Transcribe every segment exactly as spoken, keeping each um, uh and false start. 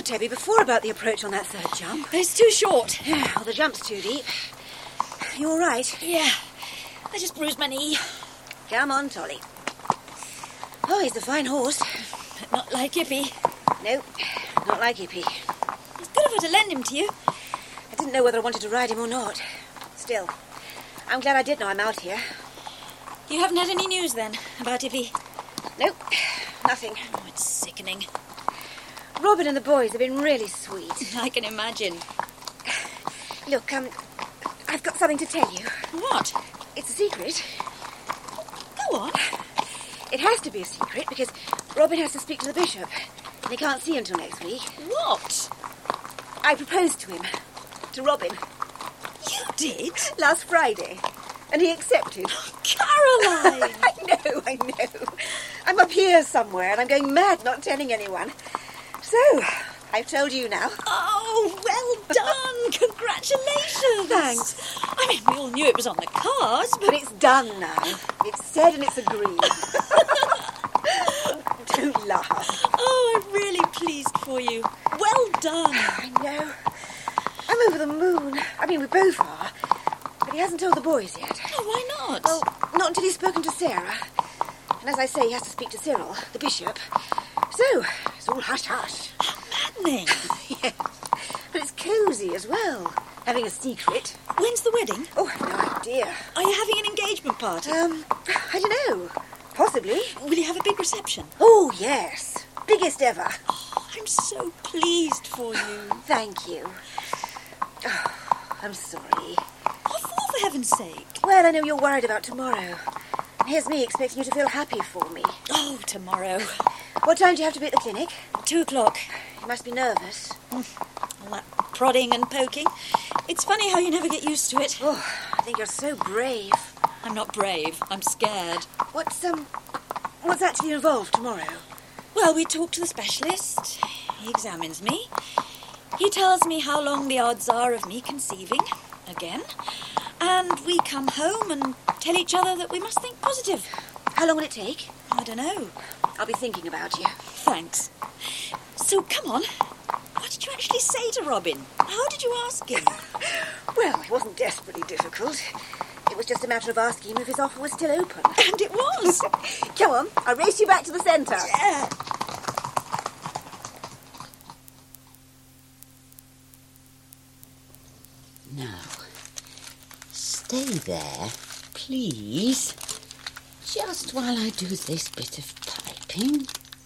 Toby, before about the approach on that third jump. It's too short. Yeah, well, the jump's too deep. You all right? Yeah. I just bruised my knee. Come on, Tolly. Oh, he's a fine horse. But not like Ippy. No, not like Ippy. It's good of her to lend him to you. I didn't know whether I wanted to ride him or not. Still, I'm glad I did know I'm out here. You haven't had any news, then, about Ippy? Nope, nothing. Oh, it's sickening. Robin and the boys have been really sweet. I can imagine. Look, um, I've got something to tell you. What? It's a secret. Go on. It has to be a secret because Robin has to speak to the bishop, and he can't see until next week. What? I proposed to him. To Robin. You did? Last Friday. And he accepted. Caroline! I know, I know. I'm up here somewhere and I'm going mad not telling anyone. So, I've told you now. Oh, well done. Congratulations. Thanks. I mean, we all knew it was on the cards, but... But it's done now. It's said and it's agreed. Don't laugh. Oh, I'm really pleased for you. Well done. I know. I'm over the moon. I mean, we both are. But he hasn't told the boys yet. Oh, why not? Well, not until he's spoken to Sarah. And as I say, he has to speak to Cyril, the bishop. So, it's all hush-hush. How maddening. Yes. But it's cosy as well, having a secret. When's the wedding? Oh, I've no idea. Are you having an engagement party? Um, I don't know. Possibly. Will you have a big reception? Oh, yes. Biggest ever. Oh, I'm so pleased for you. Thank you. Oh, I'm sorry. What for, for heaven's sake? Well, I know you're worried about tomorrow. And here's me expecting you to feel happy for me. Oh, tomorrow. What time do you have to be at the clinic? Two o'clock. You must be nervous. All that prodding and poking. It's funny how you never get used to it. Oh, I think you're so brave. I'm not brave. I'm scared. What's, um, what's actually involved tomorrow? Well, we talk to the specialist. He examines me. He tells me how long the odds are of me conceiving again. And we come home and tell each other that we must think positive. How long will it take? I don't know. I'll be thinking about you. Thanks. So, come on. What did you actually say to Robin? How did you ask him? Well, it wasn't desperately difficult. It was just a matter of asking him if his offer was still open. And it was. Come on, I'll race you back to the centre. Yeah. Now, stay there, please. Just while I do this bit of typing.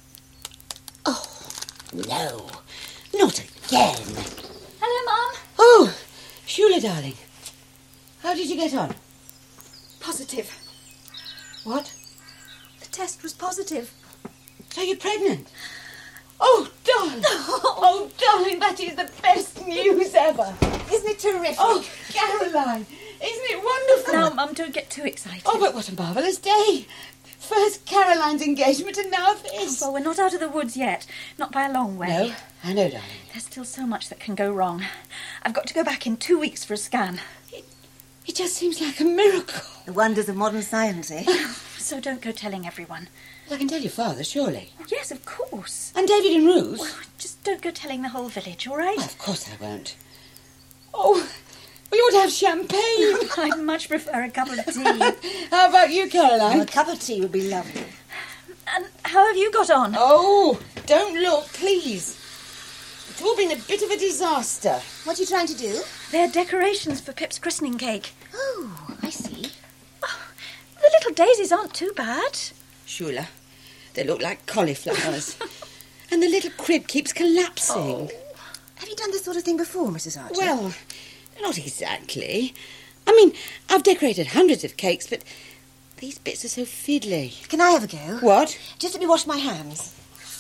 Oh, no, not again. Hello, Mum. Oh, Shula, darling. How did you get on? Positive. What? The test was positive. So you're pregnant? Oh, darling. Oh, darling, that is the best news ever. Isn't it terrific? Oh, Caroline, isn't it wonderful? Now, Mum, don't get too excited. Oh, but what a marvellous day. First Caroline's engagement and now this. Well, we're not out of the woods yet. Not by a long way. No, I know, darling. There's still so much that can go wrong. I've got to go back in two weeks for a scan. It, it just seems like a miracle. The wonders of modern science, eh? So don't go telling everyone. I can tell your father, surely. Yes, of course. And David and Ruth. Well, just don't go telling the whole village, all right? Oh, of course I won't. Oh, we ought to have champagne. I'd much prefer a cup of tea. How about you, Caroline? A cup of tea would be lovely. And how have you got on? Oh, don't look, please. It's all been a bit of a disaster. What are you trying to do? They're decorations for Pip's christening cake. Oh, I see. Oh, the little daisies aren't too bad. Shula, they look like cauliflowers. And the little crib keeps collapsing. Oh. Have you done this sort of thing before, Missus Archer? Well, not exactly. I mean, I've decorated hundreds of cakes, but these bits are so fiddly. Can I have a go? What? Just let me wash my hands.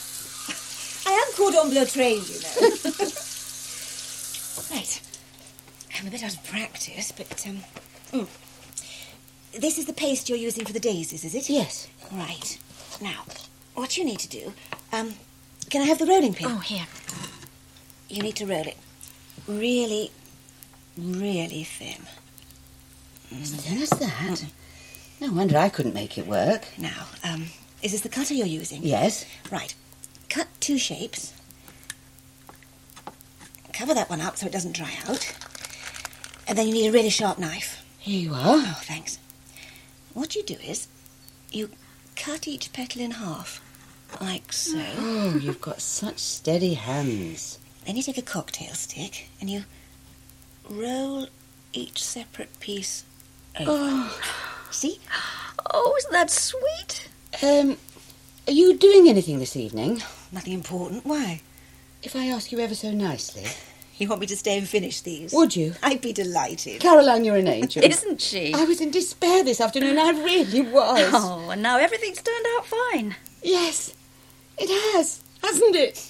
I am cordon bleu trained, you know. Right. I'm a bit out of practice, but, um... Mm. This is the paste you're using for the daisies, is it? Yes. Right. Now, what you need to do... Um, can I have the rolling pin? Oh, here. You need to roll it really, really thin. As thin as that? No wonder I couldn't make it work. Now, um, is this the cutter you're using? Yes. Right. Cut two shapes. cover that one up so it doesn't dry out. And then you need a really sharp knife. Here you are. Oh, thanks. What you do is you cut each petal in half, like so. Oh, you've got such steady hands. Then you take a cocktail stick and you roll each separate piece over. Oh. See? Oh, isn't that sweet? Um, are you doing anything this evening? Nothing important. Why? If I ask you ever so nicely. You want me to stay and finish these? Would you? I'd be delighted. Caroline, you're an angel. Isn't she? I was in despair this afternoon. I really was. Oh, and now everything's turned out fine. Yes, it has, hasn't it?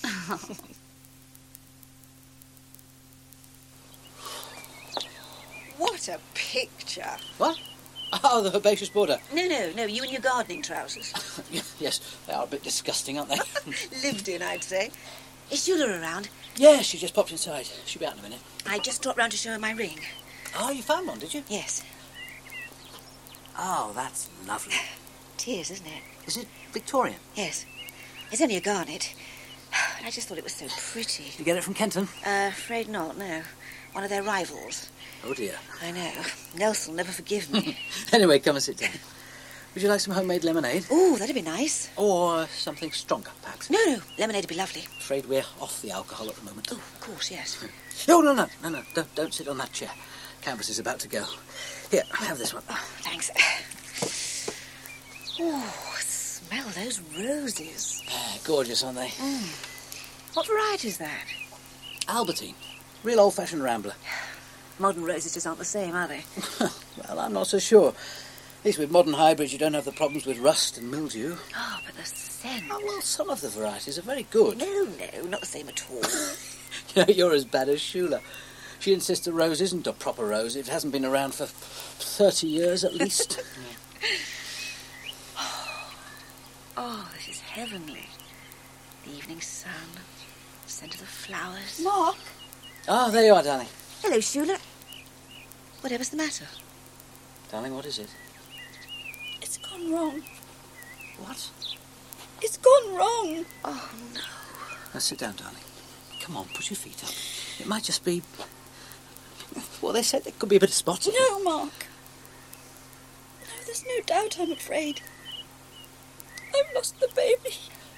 What a picture. What? Oh, the herbaceous border. No, no, no, you and your gardening trousers. Yes, they are a bit disgusting, aren't they? Lived in, I'd say. Is Shula around? Yeah, she just popped inside. She'll be out in a minute. I just dropped round to show her my ring. Oh, you found one, did you? Yes. Oh, that's lovely. Tears, isn't it? Is it Victorian? Yes. It's only a garnet. I just thought it was so pretty. You get it from Kenton? Uh, afraid not, no. One of their rivals. Oh, dear. I know. Nelson will never forgive me. Anyway, come and sit down. Would you like some homemade lemonade? Ooh, that'd be nice. Or something stronger, perhaps? No, no, lemonade would be lovely. Afraid we're off the alcohol at the moment. Oh, of course, yes. No, no, no, no, no. Don't, don't sit on that chair. Canvas is about to go. Here, have this one. Oh, thanks. Oh, smell those roses. Ah, gorgeous, aren't they? Mm. What variety is that? Albertine. Real old-fashioned rambler. Modern roses just aren't the same, are they? Well, I'm not so sure. At least with modern hybrids, you don't have the problems with rust and mildew. Oh, but the scent. Oh, well, some of the varieties are very good. No, no, not the same at all. You know, you're as bad as Shula. She insists a rose isn't a proper rose. It hasn't been around for thirty years at least. Oh, this is heavenly. The evening sun, the scent of the flowers. Mark? Oh, there you are, darling. Hello, Shula. Whatever's the matter? Darling, what is it? It's gone wrong. What? It's gone wrong. Oh, no. Now, sit down, darling. Come on, put your feet up. It might just be... Well, they said there could be a bit of spotting. No, Mark. No, there's no doubt, I'm afraid. I've lost the baby.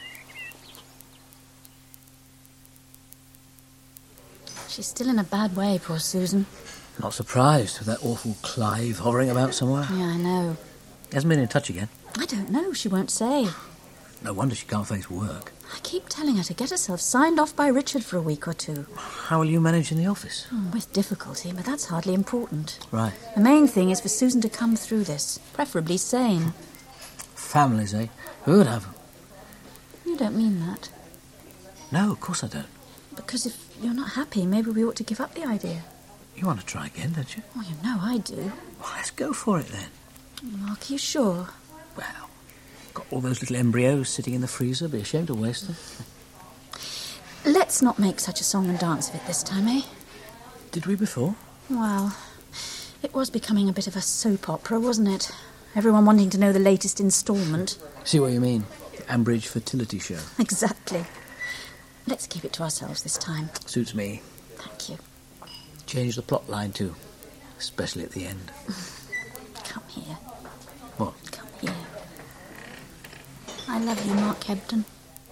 She's still in a bad way, poor Susan. Not surprised with that awful Clive hovering about somewhere. Yeah, I know. He hasn't been in touch again. I don't know, she won't say. No wonder she can't face work. I keep telling her to get herself signed off by Richard for a week or two. How will you manage in the office? Hmm, with difficulty, but that's hardly important. Right. The main thing is for Susan to come through this, preferably sane. Families, eh? Who would have them? You don't mean that. No, of course I don't. Because if you're not happy, maybe we ought to give up the idea. You want to try again, don't you? Oh, you know I do. Well, let's go for it then. Mark, are you sure? Well, got all those little embryos sitting in the freezer. Be ashamed to waste them. Let's not make such a song and dance of it this time, eh? Did we before? Well, it was becoming a bit of a soap opera, wasn't it? Everyone wanting to know the latest instalment. See what you mean. Ambridge fertility show. Exactly. Let's keep it to ourselves this time. Suits me. Thank you. Change the plot line too, especially at the end. Come here. What? Come here. I love you, Mark Hebden.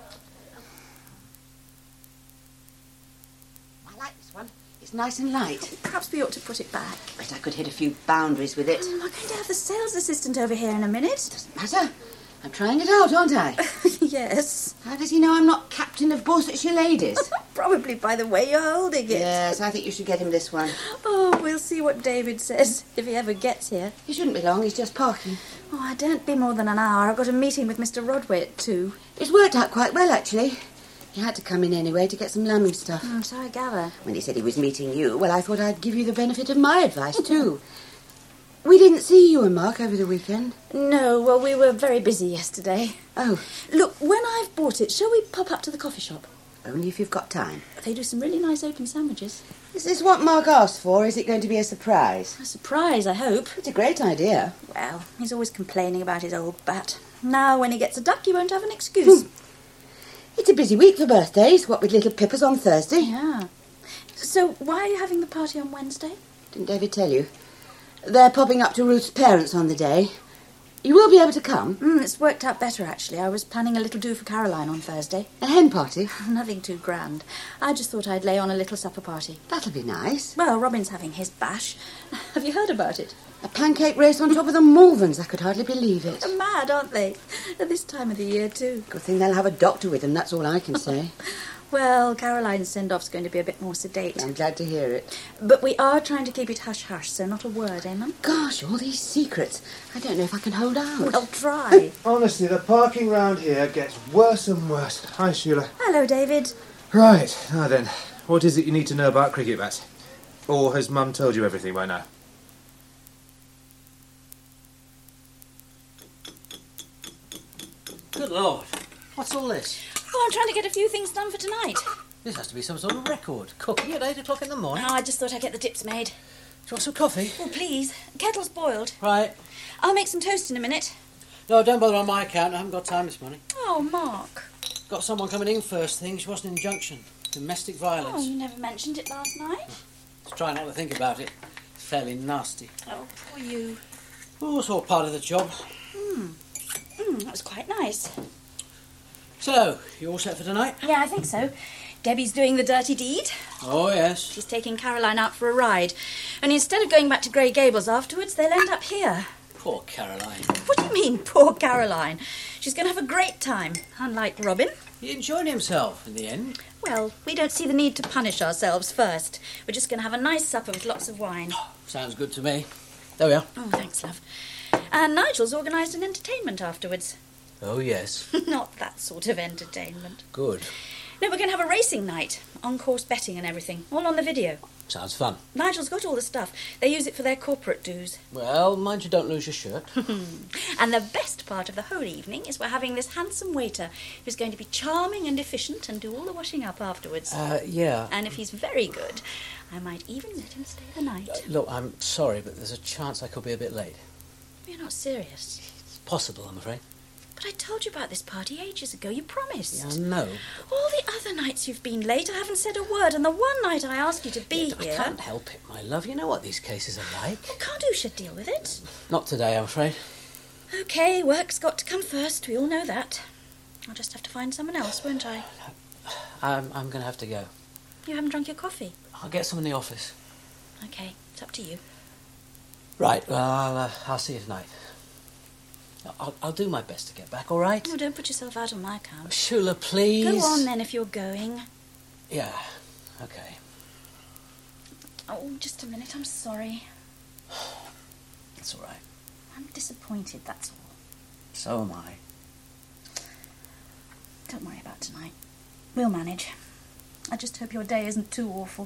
I like this one. It's nice and light. Perhaps we ought to put it back. Bet I could hit a few boundaries with it. I'm going to have the sales assistant over here in a minute. Doesn't matter. I'm trying it out, aren't I? Yes. How does he know I'm not captain of Borsetshire Ladies? Probably by the way you're holding it. Yes, I think you should get him this one. Oh, we'll see what David says, if he ever gets here. He shouldn't be long, he's just parking. Oh, I daren't be more than an hour. I've got a meeting with Mister Rodway too. It's worked out quite well, actually. He had to come in anyway to get some lambing stuff. Mm, so I gather. When he said he was meeting you, well, I thought I'd give you the benefit of my advice, too. We didn't see you and Mark over the weekend. No, well, we were very busy yesterday. Oh. Look, when I've bought it, shall we pop up to the coffee shop? Only if you've got time. They do some really nice open sandwiches. Is this what Mark asked for? Is it going to be a surprise? A surprise, I hope. It's a great idea. Well, he's always complaining about his old bat. Now, when he gets a duck, he won't have an excuse. It's a busy week for birthdays, what with little Pippa's on Thursday. Yeah. So why are you having the party on Wednesday? Didn't David tell you? They're popping up to Ruth's parents on the day. You will be able to come. Mm, it's worked out better, actually. I was planning a little do for Caroline on Thursday. A hen party? Nothing too grand. I just thought I'd lay on a little supper party. That'll be nice. Well, Robin's having his bash. Have you heard about it? A pancake race on top of the Malverns. I could hardly believe it. They're mad, aren't they? At this time of the year, too. Good thing they'll have a doctor with them, that's all I can say. Well, Caroline's send-off's going to be a bit more sedate. I'm glad to hear it. But we are trying to keep it hush-hush, so not a word, eh, Mum? Gosh, all these secrets. I don't know if I can hold out. Well, try. Honestly, the parking round here gets worse and worse. Hi, Sheila. Hello, David. Right, now then, what is it you need to know about cricket bats? Or has Mum told you everything by now? Good Lord. What's all this? Oh, I'm trying to get a few things done for tonight. This has to be some sort of record. Cooking at eight o'clock in the morning. Oh, I just thought I'd get the dips made. Do you want some coffee? Oh, please. Kettle's boiled. Right. I'll make some toast in a minute. No, don't bother on my account. I haven't got time this morning. Oh, Mark. Got someone coming in first thing. She wants an injunction. Domestic violence. Oh, you never mentioned it last night. Just try not to think about it. It's fairly nasty. Oh, poor you. Oh, it's all part of the job. Hmm. Hmm, that was quite nice. So, you all set for tonight? Yeah, I think so. Debbie's doing the dirty deed. Oh, yes. She's taking Caroline out for a ride. And instead of going back to Grey Gables afterwards, they'll end up here. Poor Caroline. What do you mean, poor Caroline? She's going to have a great time, unlike Robin. He enjoyed himself in the end. Well, we don't see the need to punish ourselves first. We're just going to have a nice supper with lots of wine. Sounds good to me. There we are. Oh, thanks, love. And Nigel's organised an entertainment afterwards. Oh, yes. Not that sort of entertainment. Good. No, we're going to have a racing night. On-course betting and everything. All on the video. Sounds fun. Nigel's got all the stuff. They use it for their corporate dues. Well, mind you don't lose your shirt. And the best part of the whole evening is we're having this handsome waiter who's going to be charming and efficient and do all the washing up afterwards. Uh, yeah. And if he's very good, I might even let him stay the night. Uh, look, I'm sorry, but there's a chance I could be a bit late. You're not serious. It's possible, I'm afraid. But I told you about this party ages ago. You promised. Yeah, I know. All the other nights you've been late, I haven't said a word. And the one night I asked you to be I here... can't help it, my love. You know what these cases are like. Well, Cardew should deal with it. Not today, I'm afraid. OK, work's got to come first. We all know that. I'll just have to find someone else, won't I? I'm, I'm going to have to go. You haven't drunk your coffee? I'll get some in the office. OK, it's up to you. Right, well, I'll, uh, I'll see you tonight. I'll, I'll do my best to get back, all right? Oh, don't put yourself out on my account. Shula, please. Go on, then, if you're going. Yeah, OK. Oh, just a minute, I'm sorry. That's all right. I'm disappointed, that's all. So am I. Don't worry about tonight. We'll manage. I just hope your day isn't too awful.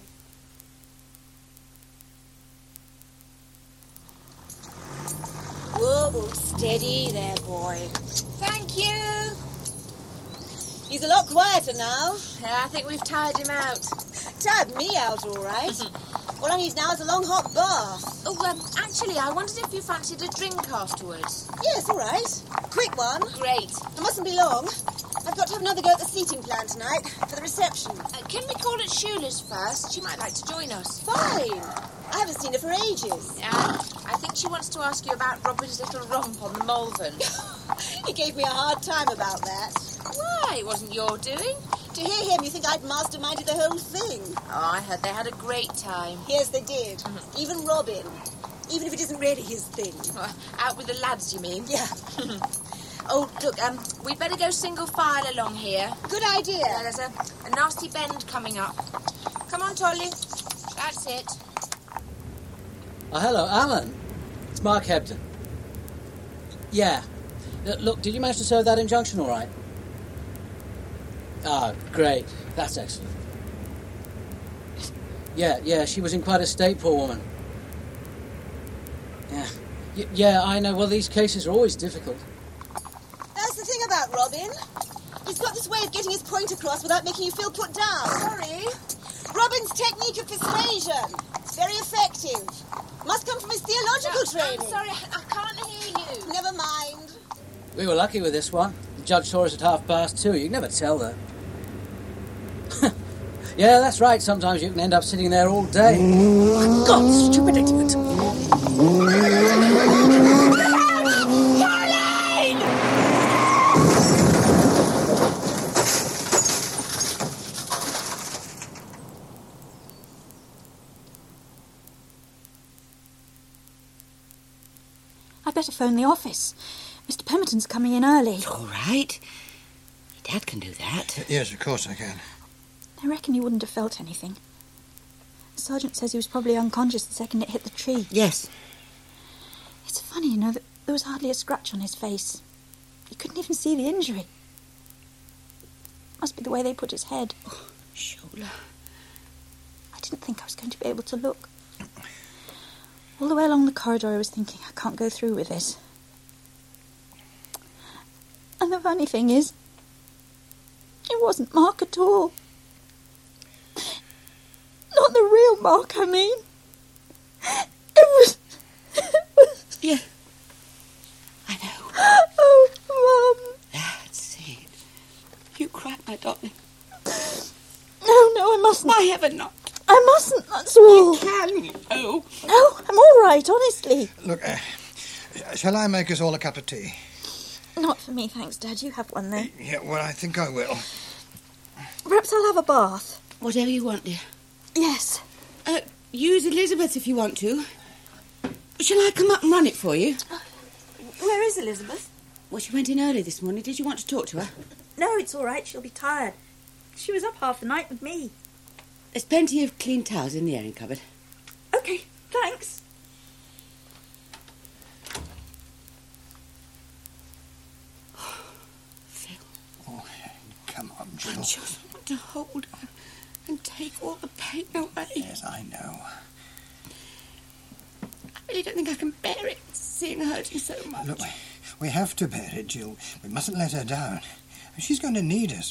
Whoa, steady there, boy. Thank you. He's a lot quieter now. Yeah, I think we've tired him out. Tired me out, all right. All I need now is a long hot bath. Oh, um, actually, I wondered if you fancied a drink afterwards. Yes, all right. Quick one. Great. It mustn't be long. I've got to have another go at the seating plan tonight for the reception. Uh, can we call at Shula's first? She might like to join us. Fine. I haven't seen her for ages. Yeah, I think she wants to ask you about Robin's little romp on the Malvern. He gave me a hard time about that. Why? It wasn't your doing. To hear him, you think I'd masterminded the whole thing. Oh, I heard they had a great time. Yes, they did. Mm-hmm. Even Robin. Even if it isn't really his thing. Uh, out with the lads, you mean? Yeah. Oh, look, um, we'd better go single file along here. Good idea. Yeah, there's a, a nasty bend coming up. Come on, Tolly. That's it. Oh, hello, Alan. It's Mark Hebden. Yeah. Uh, Look, did you manage to serve that injunction all right? Ah, great. That's excellent. Yeah, yeah, she was in quite a state, poor woman. Yeah. Y- yeah, I know. Well, these cases are always difficult. That's the thing about Robin. He's got this way of getting his point across without making you feel put down. Sorry. Robin's technique of persuasion. It's very effective. Must come from his theological No, training. I'm sorry, I, I can't hear you. Never mind. We were lucky with this one. The judge saw us at half past two. You can never tell, though. Yeah, that's right. Sometimes you can end up sitting there all day. Oh, God, stupid idiot. I'd better phone the office. Mister Pemberton's coming in early. All right. Your dad can do that. Yes, of course I can. I reckon he wouldn't have felt anything. The sergeant says he was probably unconscious the second it hit the tree. Yes. It's funny, you know, that there was hardly a scratch on his face. You couldn't even see the injury. Must be the way they put his head. Oh, Shola. I didn't think I was going to be able to look. All the way along the corridor I was thinking, I can't go through with this. And the funny thing is, it wasn't Mark at all. Not the real Mark, I mean. It was... It was... Yeah. I know. Oh, Mum. That's it. You cried, my darling. No, no, I mustn't. Why ever not? I mustn't, that's all. You can, you know. No, I'm all right, honestly. Look, uh, shall I make us all a cup of tea? Not for me, thanks, Dad. You have one, then. Yeah, well, I think I will. Perhaps I'll have a bath. Whatever you want, dear. Yes. Uh, use Elizabeth if you want to. Shall I come up and run it for you? Where is Elizabeth? Well, she went in early this morning. Did you want to talk to her? No, it's all right. She'll be tired. She was up half the night with me. There's plenty of clean towels in the airing cupboard. OK, thanks. Phil. Oh, come on, Jill. I just want to hold her and take all the pain away. Yes, I know. I really don't think I can bear it, seeing her hurting so much. Look, we, we have to bear it, Jill. We mustn't let her down. She's going to need us.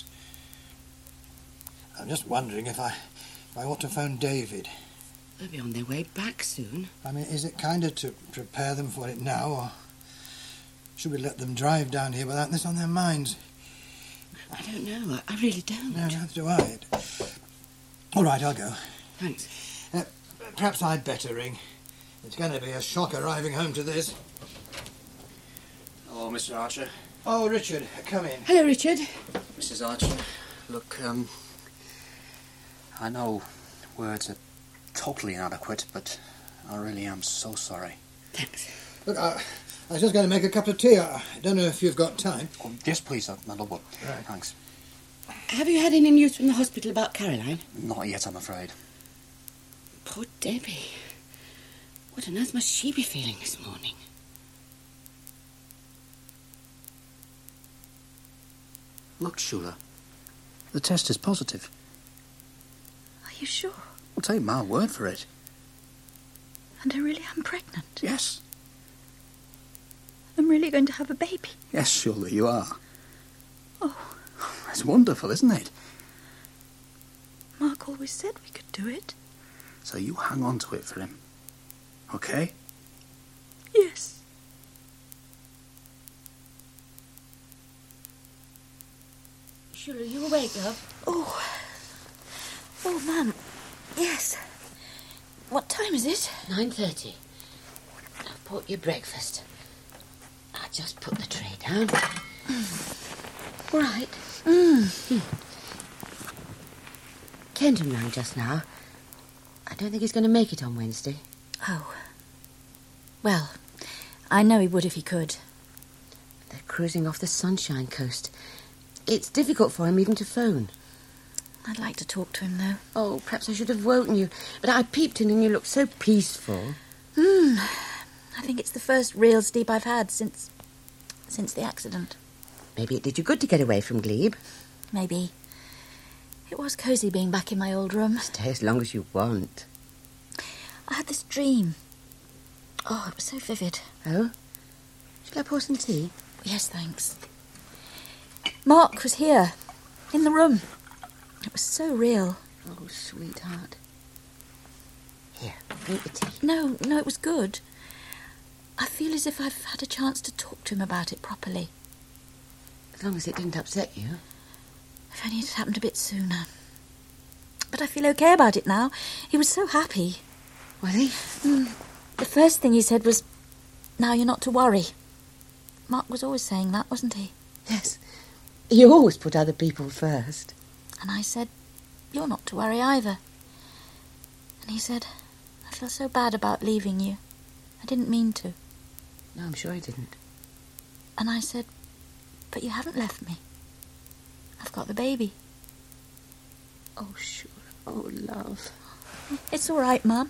I'm just wondering if I, if I ought to phone David. They'll be on their way back soon. I mean, is it kinder to prepare them for it now, or should we let them drive down here without this on their minds? I don't know. I, I really don't. No, neither do I. All right, I'll go. Thanks. Uh, perhaps I'd better ring. It's going to be a shock arriving home to this. Hello, Mister Archer. Oh, Richard, come in. Hello, Richard. Missus Archer, look, um... I know words are totally inadequate, but I really am so sorry. Thanks. Look, I, I was just going to make a cup of tea. I don't know if you've got time. Oh, yes, please, I, I love it. Right. Thanks. Have you had any news from the hospital about Caroline? Not yet, I'm afraid. Poor Debbie. What on earth must she be feeling this morning? Look, Shula. The test is positive. Are you sure? I'll take my word for it. And I really am pregnant? Yes. I'm really going to have a baby? Yes, Shula, you are. Oh. It's wonderful, isn't it? Mark always said we could do it. So you hang on to it for him. Okay? Yes. Shula, are you awake, love? Oh. Oh, Mum. Yes. What time is it? Nine thirty. I've bought you breakfast. I'll just put the tray down. Mm. All right. Mm. Kenton rang just now. I don't think he's going to make it on Wednesday. Oh. Well, I know he would if he could. They're cruising off the Sunshine Coast. It's difficult for him even to phone. I'd like to talk to him, though. Oh, perhaps I should have woken you. But I peeped in and you looked so peaceful. Hmm. I think it's the first real sleep I've had since... since the accident. Maybe it did you good to get away from Glebe. Maybe. It was cosy being back in my old room. Stay as long as you want. I had this dream. Oh, it was so vivid. Oh? Shall I pour some tea? Yes, thanks. Mark was here, in the room. It was so real. Oh, sweetheart. Here, drink the tea. No, no, it was good. I feel as if I've had a chance to talk to him about it properly. As long as it didn't upset you. If only it had happened a bit sooner. But I feel okay about it now. He was so happy. Was he? Mm. The first thing he said was, now you're not to worry. Mark was always saying that, wasn't he? Yes. You always put other people first. And I said, you're not to worry either. And he said, I feel so bad about leaving you. I didn't mean to. No, I'm sure he didn't. And I said, but you haven't left me. I've got the baby. Oh, sure. Oh, love. It's all right, Mum.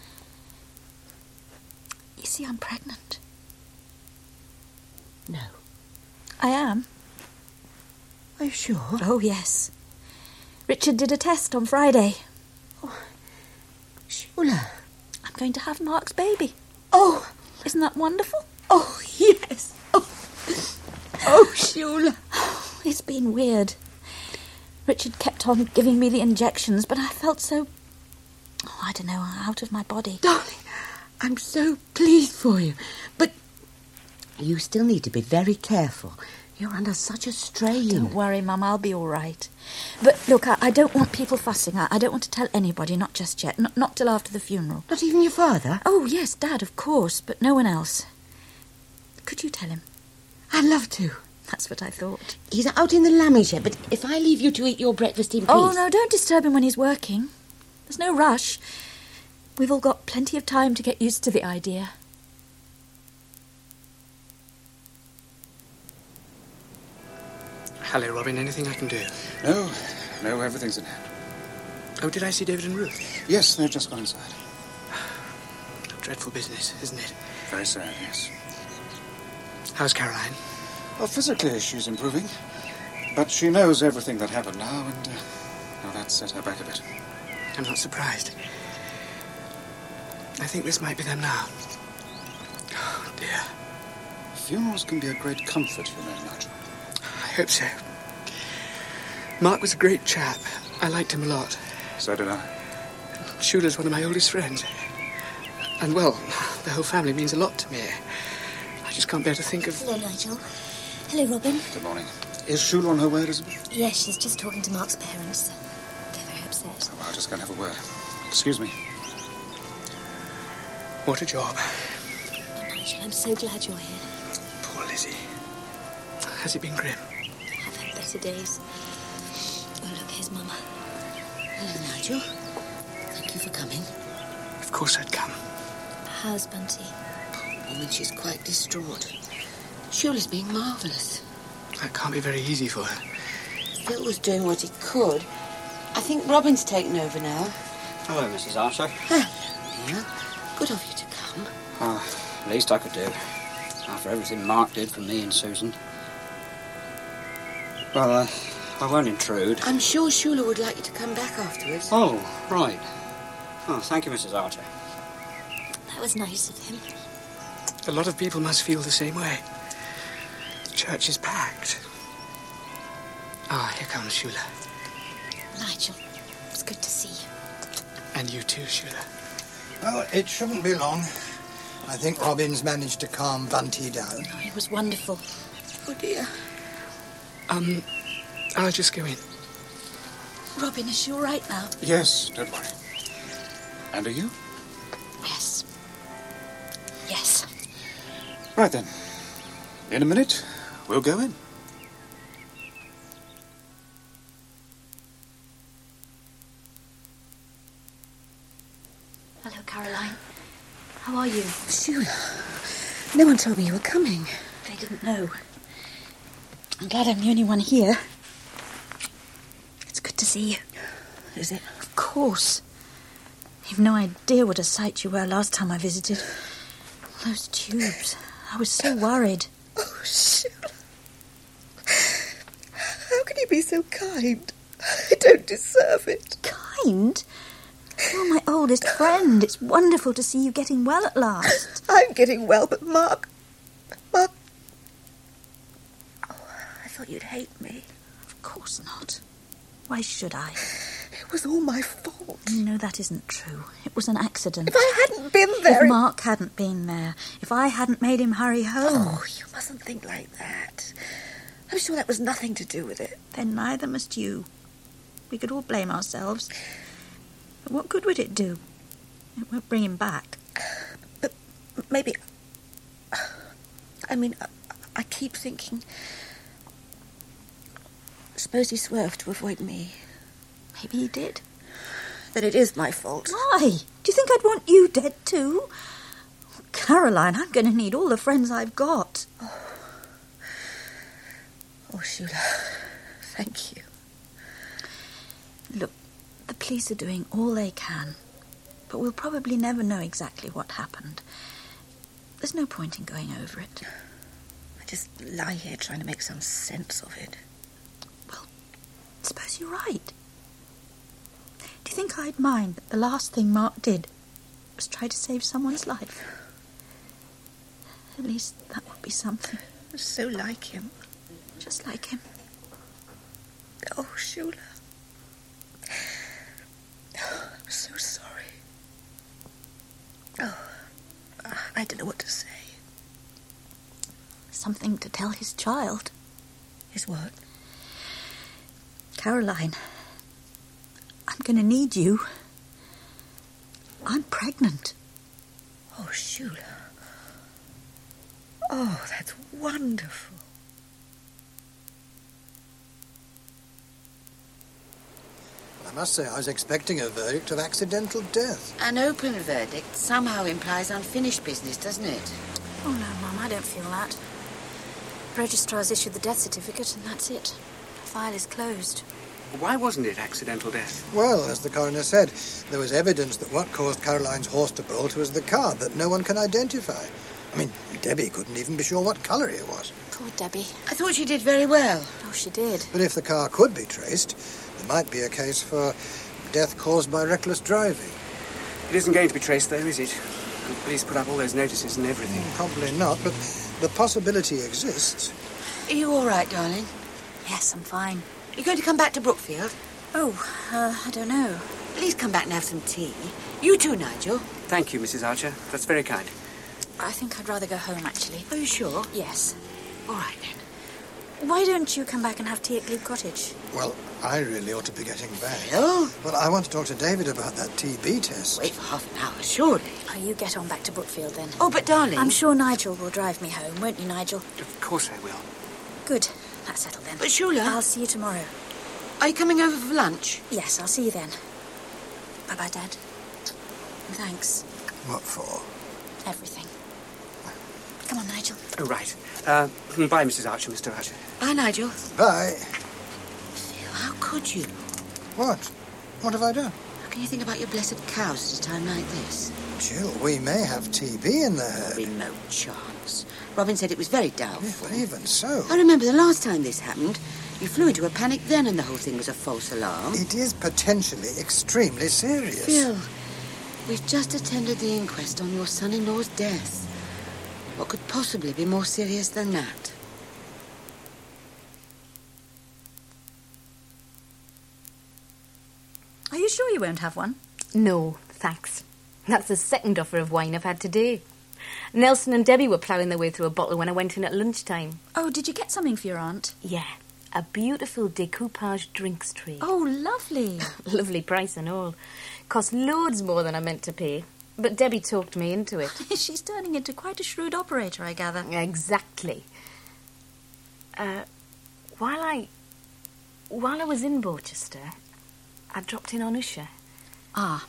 You see, I'm pregnant. No. I am. Are you sure? Oh, yes. Richard did a test on Friday. Oh, Shula. I'm going to have Mark's baby. Oh. Isn't that wonderful? Oh, yes. Oh, oh Shula. It's been weird. Richard kept on giving me the injections, but I felt so, oh, I don't know, out of my body. Darling, I'm so pleased for you. But you still need to be very careful. You're under such a strain. Don't worry, Mum, I'll be all right. But look, I, I don't want people fussing. I, I don't want to tell anybody, not just yet. Not, not till after the funeral. Not even your father? Oh, yes, Dad, of course, but no one else. Could you tell him? I'd love to. That's what I thought. He's out in the lammy shed, but if I leave you to eat your breakfast in peace... Oh, no, don't disturb him when he's working. There's no rush. We've all got plenty of time to get used to the idea. Hello, Robin. Anything I can do? No, no, everything's in hand. Oh, did I see David and Ruth? Yes, they've just gone inside. Dreadful business, isn't it? Very sad, yes. How's Caroline? Well, physically she's improving, but she knows everything that happened now, and uh, now that's set her back a bit. I'm not surprised. I think this might be them now. Oh, dear. Funerals can be a great comfort, you know, Nigel. I hope so. Mark was a great chap. I liked him a lot. So did I. Shula's one of my oldest friends. And, well, the whole family means a lot to me. I just can't bear to think of... Hello, Nigel. Hello, Robin. Good morning. Is Shula on her way, Elizabeth? Yes, she's just talking to Mark's parents. They're very upset. Oh, I'll just go and have a word. Excuse me. What a job. Oh, Nigel, I'm so glad you're here. Poor Lizzie. Has it been grim? I've had better days. Oh, look, here's Mama. Hello, Nigel. Thank you for coming. Of course I'd come. How's Bunty? Poor woman, she's quite distraught. Shula's being marvellous. That can't be very easy for her. Phil was doing what he could. I think Robin's taken over now. Hello, Missus Archer. Hello, dear. Good of you to come. Oh, least I could do. After everything Mark did for me and Susan. Well, uh, I won't intrude. I'm sure Shula would like you to come back afterwards. Oh, right. Oh, thank you, Missus Archer. That was nice of him. A lot of people must feel the same way. The church is packed. Ah, here comes Shula. Nigel, it's good to see you. And you too, Shula. Well, it shouldn't be long. I think Robin's managed to calm Bunty down. Oh, it was wonderful. Oh, dear. Um, I'll just go in. Robin, is she all right now? Yes, don't worry. And are you? Yes. Yes. Right then. In a minute, we'll go in. Hello, Caroline. How are you? Shula, no one told me you were coming. They didn't know. I'm glad I'm the only one here. It's good to see you. Is it? Of course. You've no idea what a sight you were last time I visited. Those tubes. I was so worried. Oh, Shula. How can you be so kind? I don't deserve it. Kind? You're my oldest friend. It's wonderful to see you getting well at last. I'm getting well, but Mark... Mark... Oh, I thought you'd hate me. Of course not. Why should I? It was all my fault. No, that isn't true. It was an accident. If I hadn't been there... If Mark hadn't been there. If I hadn't made him hurry home. Oh, you mustn't think like that. I'm sure that was nothing to do with it. Then neither must you. We could all blame ourselves. But what good would it do? It won't bring him back. But maybe... I mean, I, I keep thinking... Suppose he swerved to avoid me. Maybe he did. Then it is my fault. Why? Do you think I'd want you dead too? Caroline, I'm going to need all the friends I've got. Oh, oh Shula, thank you. Look, the police are doing all they can, but we'll probably never know exactly what happened. There's no point in going over it. I just lie here trying to make some sense of it. Well, suppose you're right. Do you think I'd mind that the last thing Mark did was try to save someone's life? At least that would be something. So like him. Just like him. Oh, Shula. Oh, I'm so sorry. Oh, I don't know what to say. Something to tell his child. His what? Caroline, I'm going to need you. I'm pregnant. Oh, Shula. Oh, that's wonderful. I must say, I was expecting a verdict of accidental death. An open verdict somehow implies unfinished business, doesn't it? Oh, no, Mum, I don't feel that. The registrar's issued the death certificate, and that's it. The file is closed. Why wasn't it accidental death? Well, as the coroner said, there was evidence that what caused Caroline's horse to bolt was the car that no one can identify. I mean, Debbie couldn't even be sure what colour it was. Poor Debbie. I thought she did very well. Oh, she did. But if the car could be traced, there might be a case for death caused by reckless driving. It isn't going to be traced, though, is it? The police put up all those notices and everything. Mm, probably not, but the possibility exists. Are you all right, darling? Yes, I'm fine. Are you going to come back to Brookfield? Oh, uh, I don't know. Please come back and have some tea. You too, Nigel. Thank you, Missus Archer. That's very kind. I think I'd rather go home, actually. Are you sure? Yes. All right, then. Why don't you come back and have tea at Glebe Cottage? Well, I really ought to be getting back. Hello? Well, I want to talk to David about that T B test. Wait for half an hour, surely. Oh, you get on back to Brookfield, then. Oh, but darling... I'm sure Nigel will drive me home, won't you, Nigel? Of course I will. Good. That's settled, then. But Shula... I'll see you tomorrow. Are you coming over for lunch? Yes, I'll see you then. Bye-bye, Dad. And thanks. What for? Everything. Come on, Nigel. Oh, right. Uh, bye, Missus Archer, Mister Archer. Bye, Nigel. Bye. Phil, how could you? What? What have I done? How can you think about your blessed cows at a time like this? Jill, we may have T B in the herd. Remote chance. Robin said it was very doubtful. Yeah, but even so... I remember the last time this happened. You flew into a panic then and the whole thing was a false alarm. It is potentially extremely serious. Phil, we've just attended the inquest on your son-in-law's death. What could possibly be more serious than that? Are you sure you won't have one? No, thanks. That's the second offer of wine I've had today. Nelson and Debbie were ploughing their way through a bottle when I went in at lunchtime. Oh, did you get something for your aunt? Yeah, a beautiful decoupage drinks tray. Oh, lovely. Lovely price and all. Cost loads more than I meant to pay. But Debbie talked me into it. She's turning into quite a shrewd operator, I gather. Exactly. Uh, while I... While I was in Borchester, I dropped in on Usha. Ah.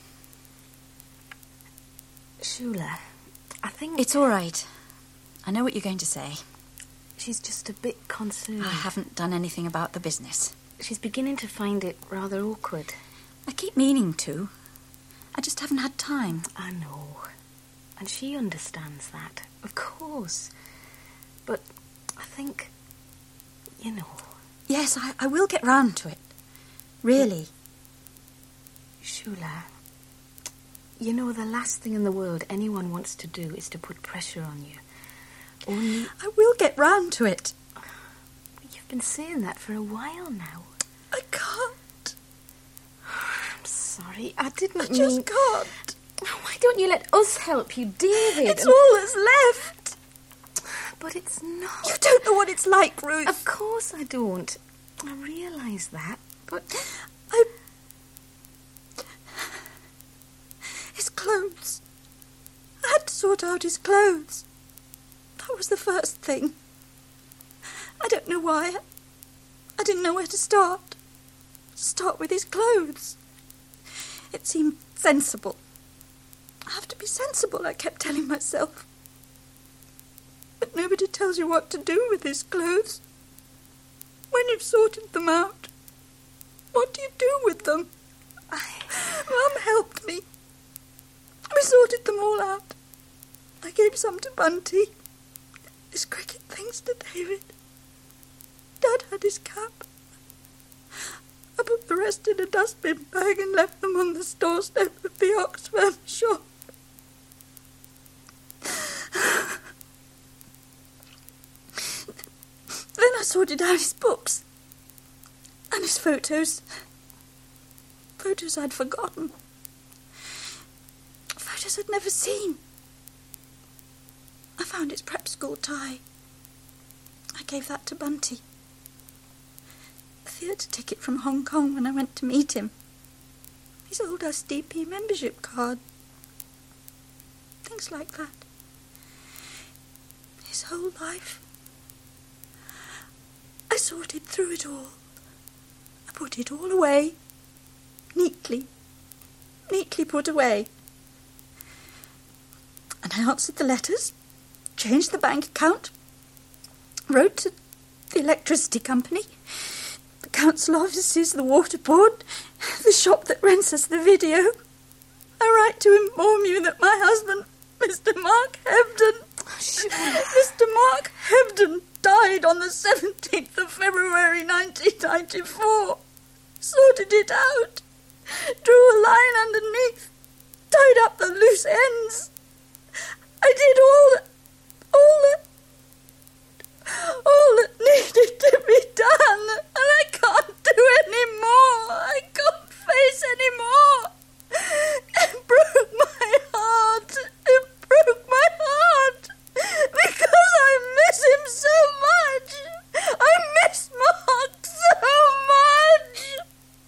Shula, I think... It's all right. I know what you're going to say. She's just a bit concerned. I haven't done anything about the business. She's beginning to find it rather awkward. I keep meaning to. I just haven't had time. I know. And she understands that, of course. But I think, you know... Yes, I, I will get round to it. Really. Shula, you know, the last thing in the world anyone wants to do is to put pressure on you. Only... I will get round to it. You've been saying that for a while now. I can't. I'm sorry, I didn't I mean... just can't. Why don't you let us help you, David? It's all that's left. But it's not. You don't know what it's like, Ruth. Of course I don't. I realise that. But I sort out his clothes. That was the first thing. I don't know why. I didn't know where to start. Start with his clothes. It seemed sensible. I have to be sensible, I kept telling myself. But nobody tells you what to do with his clothes. When you've sorted them out, what do you do with them? Mum helped me. We sorted them all out. I gave some to Bunty. His cricket things to David. Dad had his cap. I put the rest in a dustbin bag and left them on the doorstep of the Oxfam shop. Then I sorted out his books and his photos. Photos I'd forgotten. Photos I'd never seen. I found his prep school tie. I gave that to Bunty. A theatre ticket from Hong Kong when I went to meet him. His old S D P membership card. Things like that. His whole life. I sorted through it all. I put it all away. Neatly. Neatly put away. And I answered the letters, changed the bank account, wrote to the electricity company, the council offices, the water board, the shop that rents us the video. I write to inform you that my husband, Mister Mark Hebden, Mister Mark Hebden died on the seventeenth of February nineteen ninety-four. Sorted it out. Drew a line underneath. Tied up the loose ends. I did all that, all that, all that needed to be done. And I can't do any more. I can't face any more. It broke my heart. It broke my heart. Because I miss him so much. I miss Mark so much.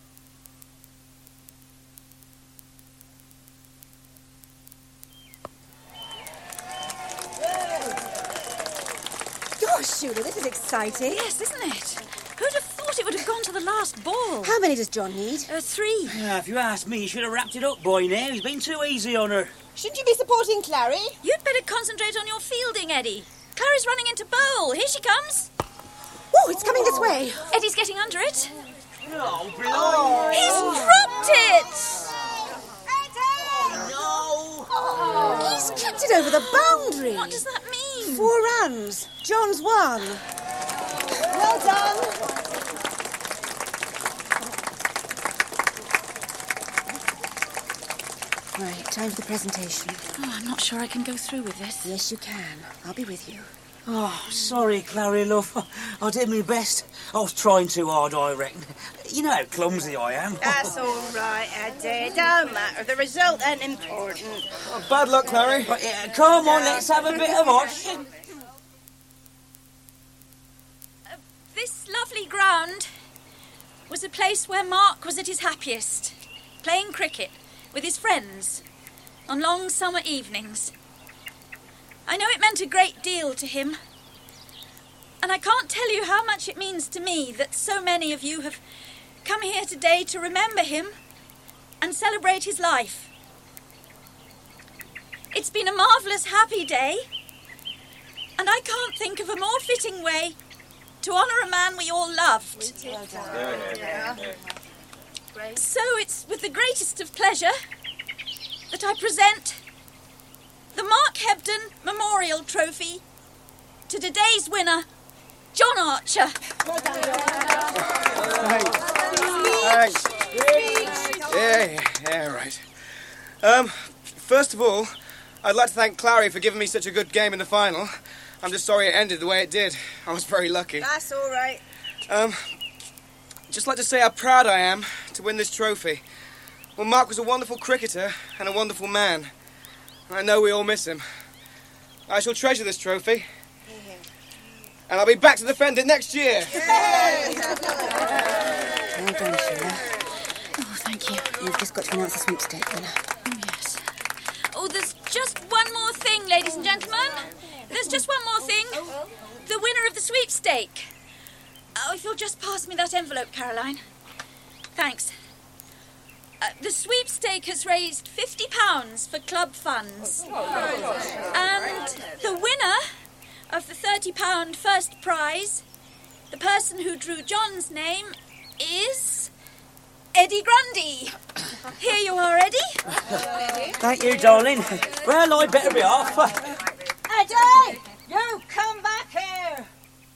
Gosh, Shula, this is exciting. Yes, isn't it? Who'd have thought it would have gone to the last ball? How many does John need? Uh, three. Yeah, if you ask me, he should have wrapped it up by now. He's been too easy on her. Shouldn't you be supporting Clary? You'd better concentrate on your fielding, Eddie. Clary's running into bowl. Here she comes. Oh, it's coming this way. Eddie's getting under it. No, oh. He's dropped it. No. Oh, he's kicked it over the boundary. What does that mean? Four runs. John's won. Well done. Right, time for the presentation. Oh, I'm not sure I can go through with this. Yes, you can. I'll be with you. Oh, sorry, Clary, love. I did my best. I was trying too hard, I reckon. You know how clumsy I am. That's all right, Eddie. Don't matter. The result ain't important. Oh, bad luck, Clary. But, yeah, come on, let's have a bit of watch. Uh, this lovely ground was a place where Mark was at his happiest, playing cricket with his friends on long summer evenings. I know it meant a great deal to him, and I can't tell you how much it means to me that so many of you have come here today to remember him and celebrate his life. It's been a marvellous, happy day, and I can't think of a more fitting way to honour a man we all loved. So it's with the greatest of pleasure that I present the Mark Hebden Memorial Trophy to today's winner, John Archer. Thanks. Thanks. Yeah, yeah, yeah, right. Um, first of all, I'd like to thank Clary for giving me such a good game in the final. I'm just sorry it ended the way it did. I was very lucky. That's all right. Um, just like to say how proud I am to win this trophy. Well, Mark was a wonderful cricketer and a wonderful man. I know we all miss him. I shall treasure this trophy. And I'll be back to defend it next year. Well done, Sheila. Oh, thank you. You've just got to announce the sweepstake winner. Oh, yes. Oh, there's just one more thing, ladies and gentlemen. There's just one more thing. The winner of the sweepstake. Oh, if you'll just pass me that envelope, Caroline. Thanks. Uh, the sweepstake has raised fifty pounds for club funds. And the winner of the thirty pound first prize, the person who drew John's name, is Eddie Grundy. Here you are, Eddie. Thank you, darling. Well, I'd better be off. Eddie! You come back here!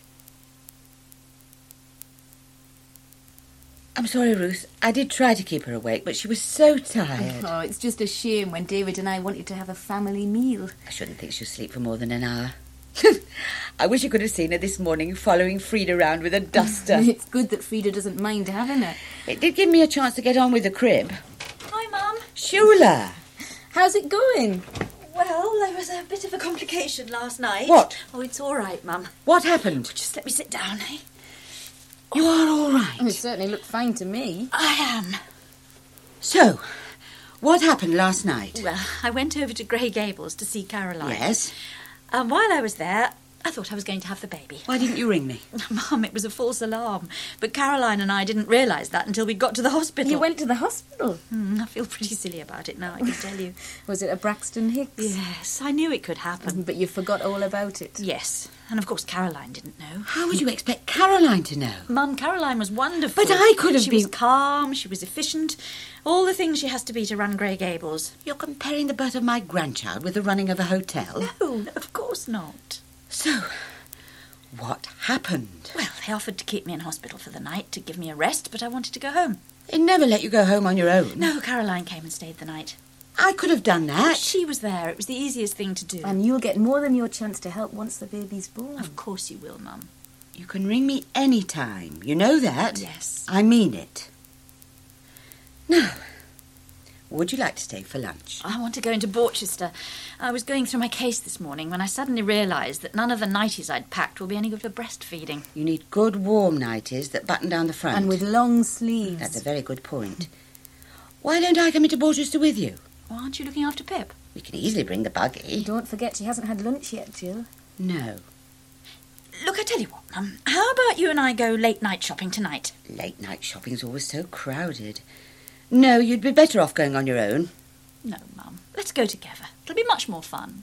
I'm sorry, Ruth. I did try to keep her awake, but she was so tired. Oh, it's just a shame when David and I wanted to have a family meal. I shouldn't think she'll sleep for more than an hour. I wish you could have seen her this morning following Frida around with a duster. It's good that Frida doesn't mind having it. It did give me a chance to get on with the crib. Hi, Mum. Shula! How's it going? Well, there was a bit of a complication last night. What? Oh, it's all right, Mum. What happened? Just let me sit down, eh? You are all right. You certainly look fine to me. I am. So, what happened last night? Well, I went over to Grey Gables to see Caroline. Yes? And while I was there, I thought I was going to have the baby. Why didn't you ring me? Mum, it was a false alarm. But Caroline and I didn't realise that until we got to the hospital. You went to the hospital? Mm, I feel pretty silly about it now, I can tell you. Was it a Braxton Hicks? Yes, I knew it could happen. But you forgot all about it? Yes. And of course Caroline didn't know. How would you expect Caroline to know? Mum, Caroline was wonderful. But I could have she been... She was calm, she was efficient. All the things she has to be to run Grey Gables. You're comparing the birth of my grandchild with the running of a hotel? No, of course not. So, what happened? Well, they offered to keep me in hospital for the night to give me a rest, but I wanted to go home. They never let you go home on your own. No, Caroline came and stayed the night. I could have done that. She was there. It was the easiest thing to do. And you'll get more than your chance to help once the baby's born. Of course you will, Mum. You can ring me any time. You know that? Yes. I mean it. Now, would you like to stay for lunch? I want to go into Borchester. I was going through my case this morning when I suddenly realised that none of the nighties I'd packed will be any good for breastfeeding. You need good warm nighties that button down the front. And with long sleeves. That's a very good point. Why don't I come into Borchester with you? Well, aren't you looking after Pip? We can easily bring the buggy. Don't forget she hasn't had lunch yet, Jill. No. Look, I tell you what, Mum. How about you and I go late-night shopping tonight? Late-night shopping's always so crowded. No, you'd be better off going on your own. No, Mum. Let's go together. It'll be much more fun.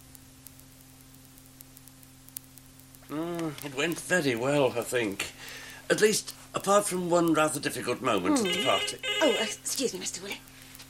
Mm, it went very well, I think. At least, apart from one rather difficult moment mm. at the party. Oh, uh, excuse me, Mister Woolley.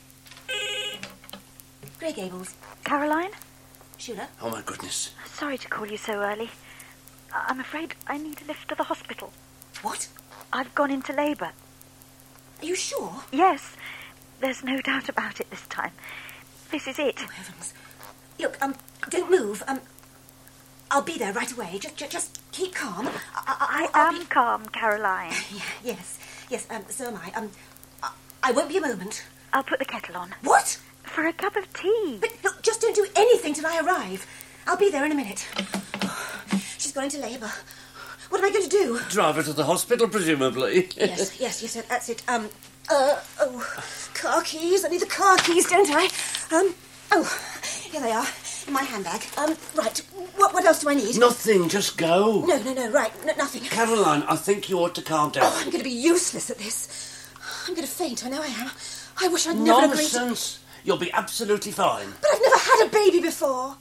Grey Gables. Caroline? Shula? Oh, my goodness. Sorry to call you so early. I'm afraid I need a lift to the hospital. What? I've gone into labour. Are you sure? Yes. There's no doubt about it this time. This is it. Oh, heavens. Look, um, don't move. Um, I'll be there right away. Just, just, just keep calm. I, I, I am be... calm, Caroline. Yeah, yes, yes, um, so am I. Um, I, I won't be a moment. I'll put the kettle on. What? For a cup of tea. But look, just don't do anything till I arrive. I'll be there in a minute. She's gone into labour. What am I going to do? Drive her to the hospital, presumably. Yes, yes, yes, that's it. Um, uh, oh, car keys. I need the car keys, don't I? Um, oh, here they are, in my handbag. Um, right, what, what else do I need? Nothing, just go. No, no, no, right, no, nothing. Caroline, I think you ought to calm down. Oh, I'm going to be useless at this. I'm going to faint, I know I am. I wish I'd never agreed to... Nonsense. You'll be absolutely fine. But I've never had a baby before.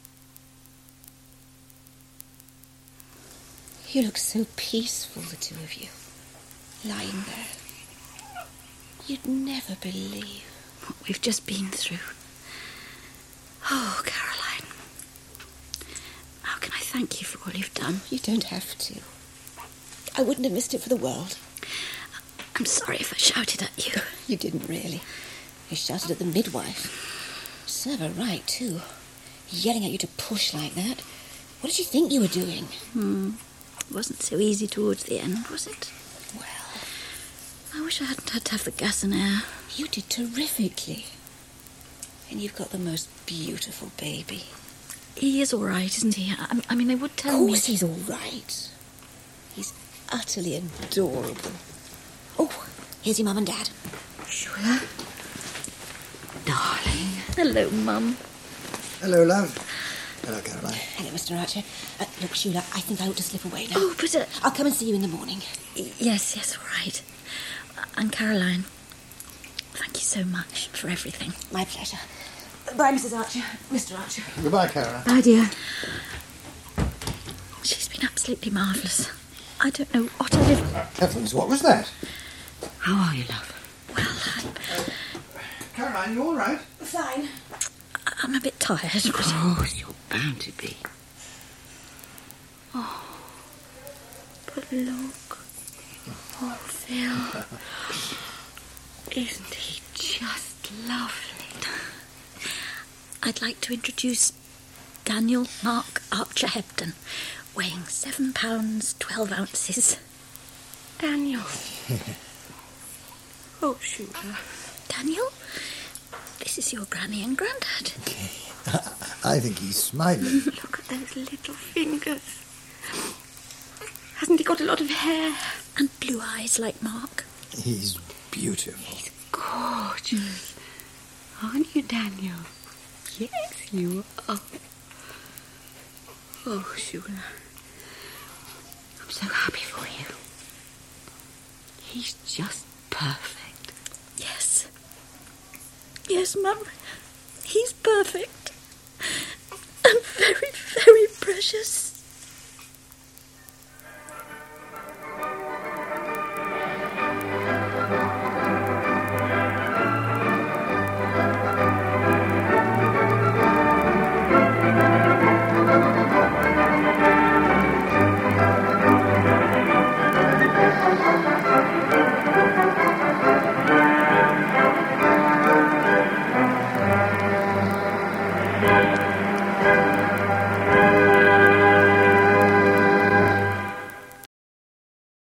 You look so peaceful, the two of you, lying there. You'd never believe what we've just been through. Oh, Caroline. How can I thank you for all you've done? You don't have to. I wouldn't have missed it for the world. I'm sorry if I shouted at you. You didn't really. You shouted at the midwife. Serve her right, too. Yelling at you to push like that. What did you think you were doing? Hmm. It wasn't so easy towards the end, was it? Well... I wish I hadn't had to have the gas and air. You did terrifically. And you've got the most beautiful baby. He is all right, isn't he? I, I mean, they would tell me... Of course he's all right. He's utterly adorable. Oh, here's your mum and dad. Shula? Darling. Hello, Mum. Hello, love. Hello, Caroline. Hello, Mister Archer. Uh, look, Sheila, I think I ought to slip away now. Oh, but... Uh, I'll come and see you in the morning. Yes, yes, all right. And Caroline, thank you so much for everything. My pleasure. Bye, Missus Archer. Mister Archer. Goodbye, Caroline. Bye, dear. She's been absolutely marvellous. I don't know what I'd have... Heavens, what was that? How are you, love? Well, uh, Caroline, you all right? Fine. I'm a bit tired, but... Oh, you're bound to be. Oh, but look. Oh, Phil. Isn't he just lovely? I'd like to introduce Daniel Mark Archer Hepton, weighing seven pounds, twelve ounces. Daniel. Oh, Sheila. Daniel, this is your granny and granddad. I think he's smiling. Look at those little fingers. Hasn't he got a lot of hair? And blue eyes like Mark. He's beautiful. He's gorgeous. Aren't you, Daniel? Yes, you are. Oh, Sheila. I'm so happy for you. He's just perfect. Yes. Yes, Mum. He's perfect. And very, very precious. Thank you.